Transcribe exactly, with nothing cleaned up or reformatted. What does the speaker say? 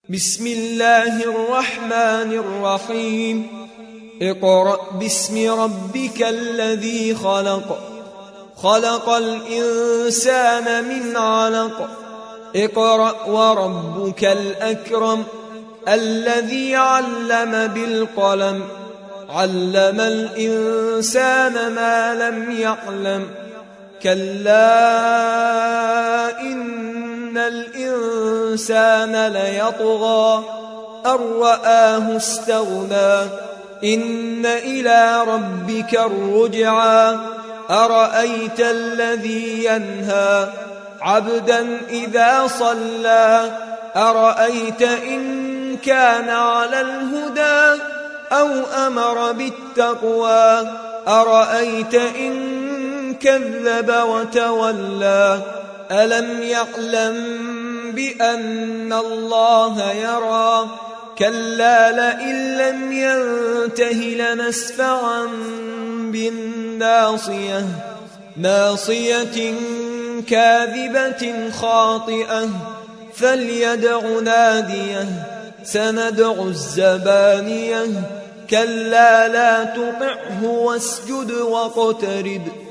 بسم الله الرحمن الرحيم اقرأ باسم ربك الذي خلق خلق الإنسان من علق اقرأ وربك الأكرم الذي علم بالقلم علم الإنسان ما لم يعلم كلا إن الإنسان ليطغى أن رآه استغنى إن إلى ربك الرجعى أرأيت الذي ينهى عبدا إذا صلى أرأيت إن كان على الهدى أو أمر بالتقوى أرأيت إن كذب وتولى ألم يعلم بأن الله يرى كلا لئن لم ينته لنسفعا بالناصية ناصية كاذبة خاطئة فليدع ناديه سندع الزبانية كلا لا تطعه واسجد واقترب